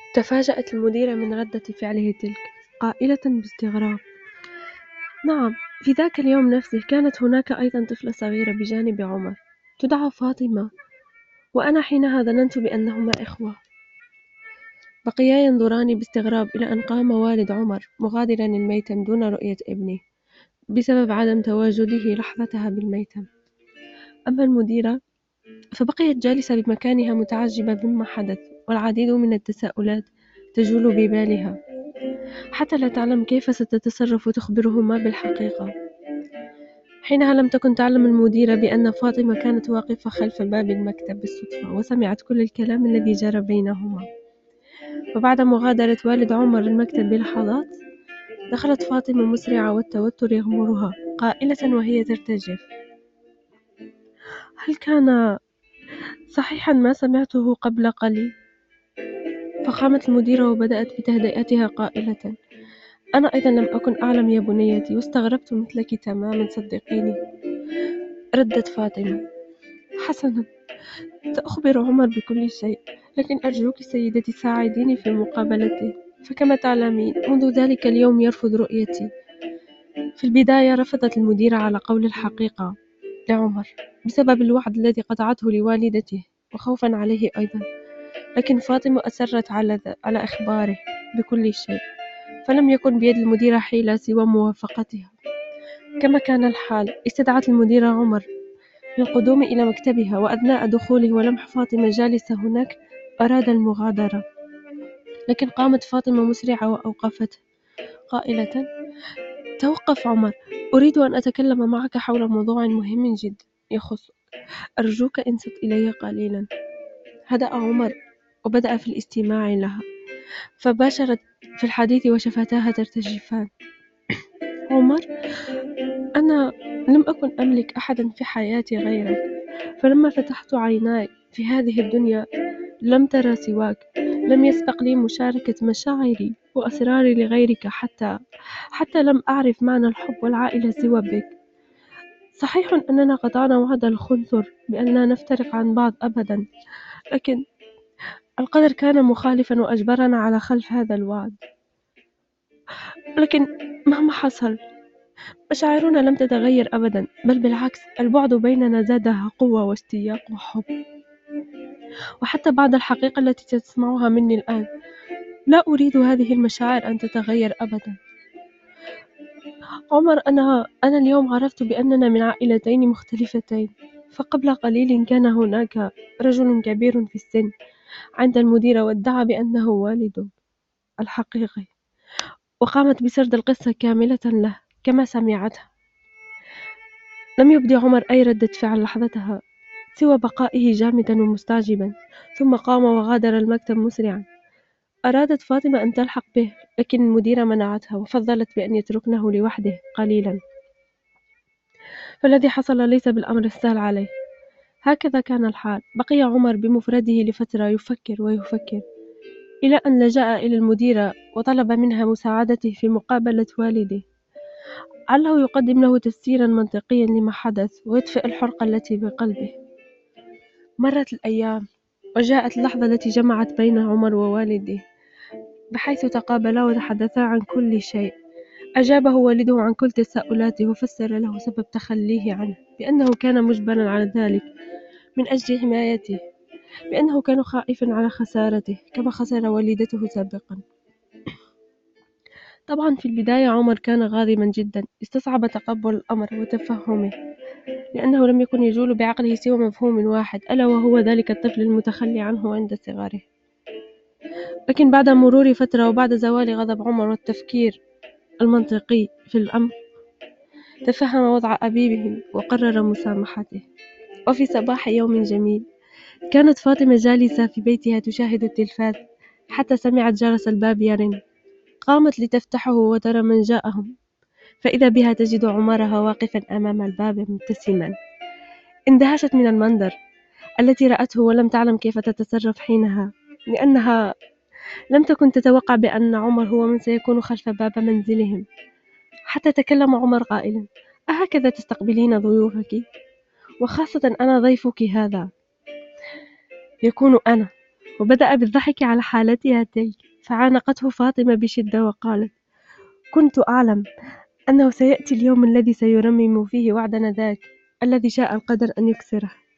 تفاجأت المديرة من ردة فعله تلك، قائلة باستغراب: نعم، في ذاك اليوم نفسه كانت هناك أيضا طفلة صغيرة بجانب عمر تدعى فاطمة، وأنا حينها ظننت بأنهما إخوة. بقيا ينظران باستغراب إلى أن قام والد عمر مغادرا الميتم دون رؤية ابنه بسبب عدم تواجده لحظتها بالميتم. أما المديرة فبقيت جالسة بمكانها متعجبة مما حدث، والعديد من التساؤلات تجول ببالها حتى لا تعلم كيف ستتصرف وتخبره ما بالحقيقة. حينها لم تكن تعلم المديرة بأن فاطمة كانت واقفة خلف باب المكتب بالصدفة وسمعت كل الكلام الذي جرى بينهما. وبعد مغادرة والد عمر المكتب بلحظات دخلت فاطمة مسرعة والتوتر يغمرها، قائلة وهي ترتجف: هل كان صحيحا ما سمعته قبل قليل؟ فقامت المديرة وبدأت بتهدئتها قائلة: أنا أيضا لم أكن أعلم يا بنيتي، واستغربت مثلك تماما صدقيني. ردت فاطمة: حسنا، سأخبر عمر بكل شيء، لكن أرجوك سيدتي ساعديني في مقابلته، فكما تعلمين منذ ذلك اليوم يرفض رؤيتي. في البداية رفضت المديرة على قول الحقيقة لعمر بسبب الوعد الذي قطعته لوالدته وخوفا عليه أيضا، لكن فاطمة أصرت على إخباره بكل شيء، فلم يكن بيد المديرة حيلة سوى موافقتها. كما كان الحال استدعت المديرة عمر للقدوم إلى مكتبها، وأثناء دخوله ولمح فاطمة جالسة هناك أراد المغادرة، لكن قامت فاطمة مسرعة وأوقفته قائلة: توقف عمر، أريد أن أتكلم معك حول موضوع مهم جدا يخصك، أرجوك انصت إلي قليلا. هدأ عمر وبدأ في الاستماع لها، فباشرت في الحديث وشفتاها ترتجفان. عمر، أنا لم أكن أملك أحدا في حياتي غيرك، فلما فتحت عيناي في هذه الدنيا لم ترى سواك، لم يسبق لي مشاركة مشاعري وأسراري لغيرك، حتى لم أعرف معنى الحب والعائلة سوى بك. صحيح أننا قطعنا وعد الخنثر بأن لا نفترق عن بعض أبدا، لكن القدر كان مخالفا وأجبرنا على خلف هذا الوعد. لكن مهما حصل مشاعرنا لم تتغير أبدا، بل بالعكس البعد بيننا زادها قوة واشتياق وحب. وحتى بعد الحقيقة التي تسمعها مني الآن لا أريد هذه المشاعر أن تتغير أبدا. عمر، أنا اليوم عرفت بأننا من عائلتين مختلفتين، فقبل قليل كان هناك رجل كبير في السن عند المديرة وادعى بأنه والده الحقيقي، وقامت بسرد القصة كاملة له كما سمعتها. لم يبدي عمر أي ردة فعل لحظتها سوى بقائه جامدا ومستعجبا، ثم قام وغادر المكتب مسرعا. أرادت فاطمة أن تلحق به، لكن المديرة منعتها وفضلت بأن يتركنه لوحده قليلا. فالذي حصل ليس بالأمر السهل عليه. هكذا كان الحال. بقي عمر بمفرده لفترة يفكر ويفكر، إلى أن لجأ إلى المديرة وطلب منها مساعدته في مقابلة والده، علّه يقدم له تفسيرا منطقيا لما حدث ويطفئ الحرقة التي بقلبه. مرت الأيام وجاءت اللحظة التي جمعت بين عمر ووالده، بحيث تقابلا وتحدثا عن كل شيء. أجابه والده عن كل تساؤلاته وفسر له سبب تخليه عنه بأنه كان مجبرا على ذلك من أجل حمايته، بأنه كان خائفا على خسارته كما خسر والدته سابقا. طبعا في البداية عمر كان غاضبا جدا، استصعب تقبل الأمر وتفهمه، لأنه لم يكن يجول بعقله سوى مفهوم واحد، ألا وهو ذلك الطفل المتخلي عنه عند صغاره. لكن بعد مرور فترة وبعد زوال غضب عمر والتفكير المنطقي في الأمر، تفهم وضع أبيه وقرر مسامحته. وفي صباح يوم جميل كانت فاطمة جالسة في بيتها تشاهد التلفاز حتى سمعت جرس الباب يرن. قامت لتفتحه وترى من جاءهم، فإذا بها تجد عمرها واقفا أمام الباب مبتسما. اندهشت من المنظر التي رأته ولم تعلم كيف تتصرف حينها، لأنها لم تكن تتوقع بأن عمر هو من سيكون خلف باب منزلهم. حتى تكلم عمر قائلا: أهكذا تستقبلين ضيوفك؟ وخاصة أنا ضيفك هذا يكون أنا. وبدأ بالضحك على حالتها تلك، فعانقته فاطمة بشدة وقالت: كنت أعلم أنه سيأتي اليوم الذي سيرمم فيه وعدنا ذاك الذي شاء القدر أن يكسره.